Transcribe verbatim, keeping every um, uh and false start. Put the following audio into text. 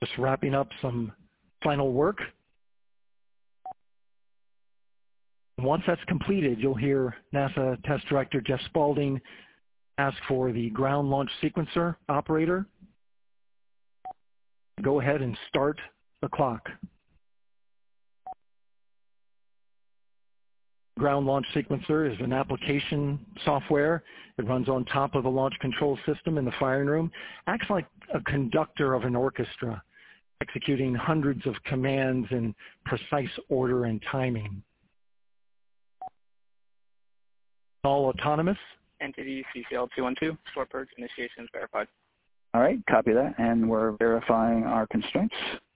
Just wrapping up some final work. Once that's completed, you'll hear NASA Test Director Jeff Spaulding ask for the ground launch sequencer operator. Go ahead and start the clock. Ground Launch Sequencer is an application software. It runs on top of the launch control system in the firing room. Acts like a conductor of an orchestra, executing hundreds of commands in precise order and timing. All autonomous. Entity C C L two one two, store purge initiation verified. All right, copy that, and we're verifying our constraints.